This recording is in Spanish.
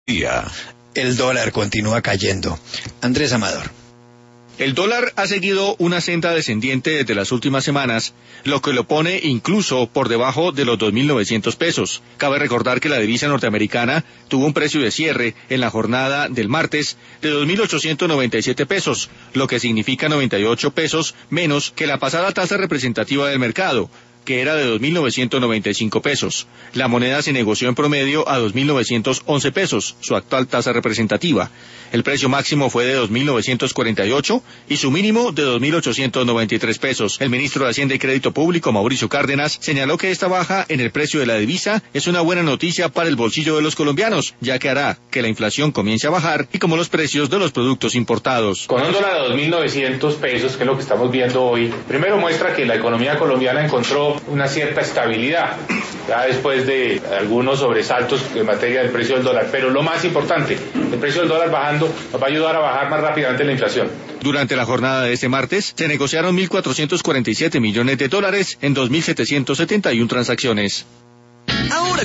El dólar continúa cayendo. Andrés Amador. El dólar ha seguido una senda descendiente desde las últimas semanas, lo que lo pone incluso por debajo de los 2.900 pesos. Cabe recordar que la divisa norteamericana tuvo un precio de cierre en la jornada del martes de 2.897 pesos, lo que significa 98 pesos menos que la pasada tasa representativa del mercado, que era de 2.995 pesos. La moneda se negoció en promedio a 2.911 pesos, su actual tasa representativa. El precio máximo fue de 2.948 y su mínimo de 2.893 pesos. El ministro de Hacienda y Crédito Público, Mauricio Cárdenas, señaló que esta baja en el precio de la divisa es una buena noticia para el bolsillo de los colombianos, ya que hará que la inflación comience a bajar y como los precios de los productos importados. Con un dólar a 2.900 pesos, que es lo que estamos viendo hoy, primero muestra que la economía colombiana encontró una cierta estabilidad, ya después de algunos sobresaltos en materia del precio del dólar, pero lo más importante, el precio del dólar bajando nos va a ayudar a bajar más rápidamente la inflación. Durante la jornada de este martes se negociaron 1.447 millones de dólares en 2.771 transacciones. Ahora